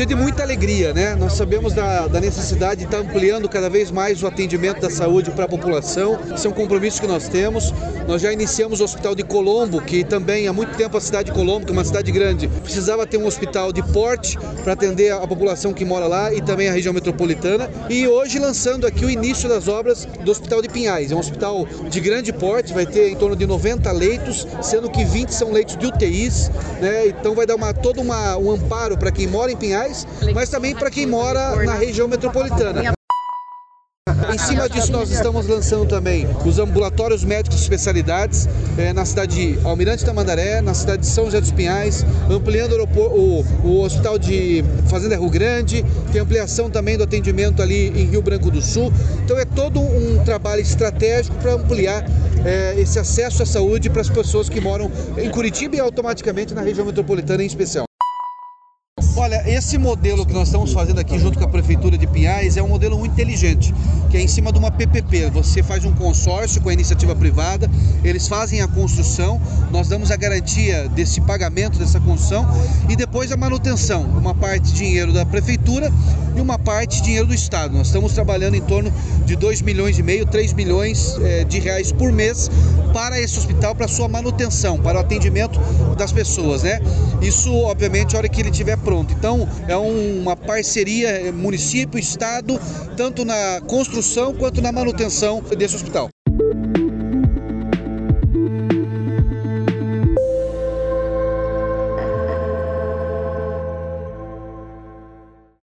de muita alegria, né? Nós sabemos da necessidade de estar ampliando cada vez mais o atendimento da saúde para a população. Esse é um compromisso que nós temos. Nós já iniciamos o Hospital de Colombo, que também há muito tempo a cidade de Colombo, que é uma cidade grande, precisava ter um hospital de porte para atender a população que mora lá e também a região metropolitana. E hoje lançando aqui o início das obras do Hospital de Pinhais. É um hospital de grande porte, vai ter em torno de 90 leitos, sendo que 20 são leitos de UTIs, né? Então vai dar todo um amparo para quem mora em Pinhais, mas também para quem mora na região metropolitana. Em cima disso, nós estamos lançando também os ambulatórios médicos de especialidades na cidade de Almirante Tamandaré, na cidade de São José dos Pinhais, ampliando o hospital de Fazenda Rio Grande, tem ampliação também do atendimento ali em Rio Branco do Sul. Então é todo um trabalho estratégico para ampliar esse acesso à saúde para as pessoas que moram em Curitiba e automaticamente na região metropolitana em especial. Olha, esse modelo que nós estamos fazendo aqui junto com a Prefeitura de Pinhais é um modelo muito inteligente, que é em cima de uma PPP. Você faz um consórcio com a iniciativa privada, eles fazem a construção, nós damos a garantia desse pagamento dessa construção e depois a manutenção, uma parte dinheiro da Prefeitura e uma parte dinheiro do Estado. Nós estamos trabalhando em torno de 2,5 milhões, 3 milhões de reais por mês para esse hospital, para sua manutenção, para o atendimento das pessoas, né? Isso, obviamente, a hora que ele estiver pronto. Então, é uma parceria município, Estado, tanto na construção quanto na manutenção desse hospital.